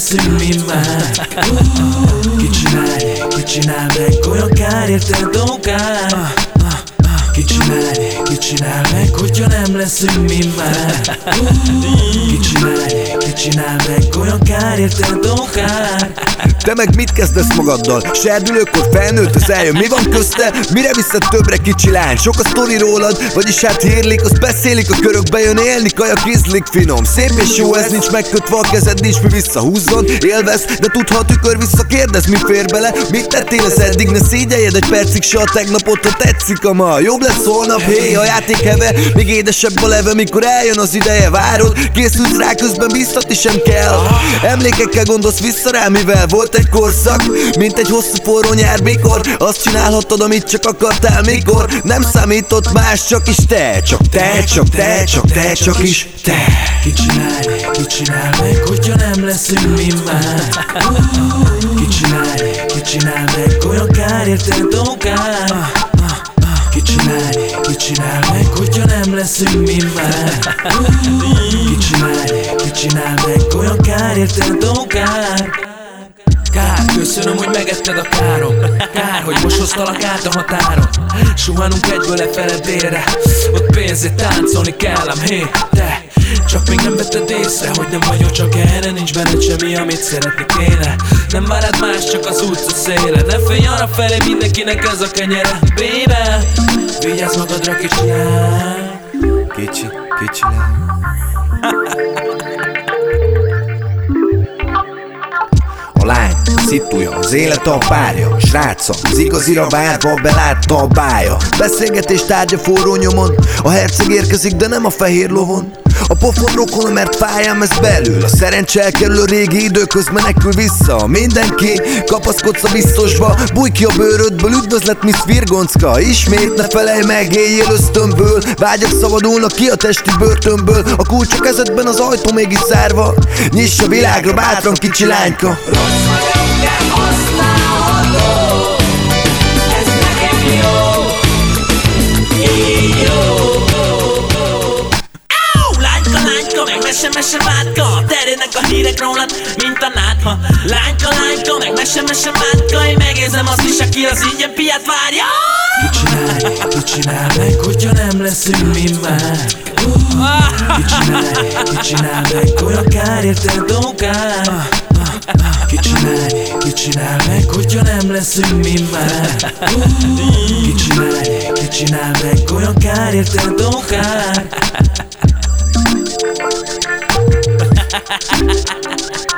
leszünk mi már. Kicsinálj meg, olyan kár érted, ó kár. Kicsinálj meg, hogyha nem leszünk mi már. Kicsinálj meg, olyan kár érted, ó kár. Te meg mit kezdesz magaddal? Serdülőkor felnőtt, az eljön, mi van közte? Mire visszed többre, kicsi lány? Sok a sztori rólad, vagyis hát hírlik, azt beszélik, a körökbe jön élni, kaja ízlik finom. Szép és jó, ez nincs megkötve, a kezed nincs mi visszahúzzon. Élvez, de tud, ha a tükör vissza, kérdez, mi fér bele. Mit tettél ez eddig, ne szégyeljed egy percig se a tegnapot, ha tetszik a ma. Jobb lesz holnap, hé, a játék heve, még édesebb a leve, mikor eljön az ideje, várod. Készülsz rá, közben biztatni sem kell. Emlékekkel gondolsz vissza rá, mivel volt egy korszak, mint egy hosszú forró nyár, mikor azt csinálhattad, amit csak akartál, mikor nem számított más, csak is te. Csak te, csak te, csak te, csak is te. Kicsinálj meg, hogyha nem leszünk mi már. Kicsinálj meg, olyan kár érted, ó kár. Kicsinálj meg, hogyha nem leszünk mi már. Kicsinálj meg, olyan kár érted, ó kár. Kár, köszönöm, hogy megetted a károm. Kár, hogy most hoztalak át a határon. Suhanunk egyből lefele délre, ott pénzért táncolni kell, ám hé, te csak még nem vetted észre, hogy nem vagyok csak erre, nincs benned semmi, amit szeretni kéne. Nem várad más, csak az utca széle. Ne félj arra felé, mindenkinek ez a kenyere. Baby, vigyázz magadra, kicsi lány. Kicsi lány. A lány szitúja, az élet a párja, sráca, az igazira várva belátta a bája. Beszélgetés tárgya forró nyomon, a herceg érkezik, de nem a fehér lovon. A pofon rokona, mert fájám ez belül. A szerencse elkerül, a régi időköz menekül vissza. Mindenki kapaszkodsz a biztosba, bújj ki a bőrödből, üdvözlet Miss Virgoncka. Ismét ne felejj meg, éljél ösztönből, vágyak szabadulnak ki a testi börtönből. A kulcs a kezedben, az ajtó mégis zárva. Nyiss a világra bátran, kicsi lányka. Rossz vagyok, de használható, ez nekem jó, így jó. Lányka, meg mese mátka, terjednek a hírek rólad, mint a nátha. Lányka, meg mese mátka, én megérzem azt is, aki az ingyen piát várja. Kicsinálj meg, hogyha nem leszünk mi már. Kicsinálj meg, olyan kár érted, ó kár. Kicsinálj meg, hogyha nem leszünk mi már. Kicsinálj meg, olyan kár érted, ó kár.